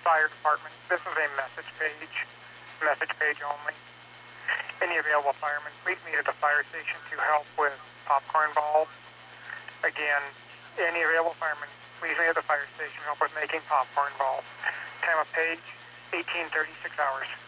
Fire Department. This is a message page only. Any available firemen, please meet at the fire station to help with popcorn balls. Again, any available firemen, please meet at the fire station to help with making popcorn balls. Time of page, 18:36 hours.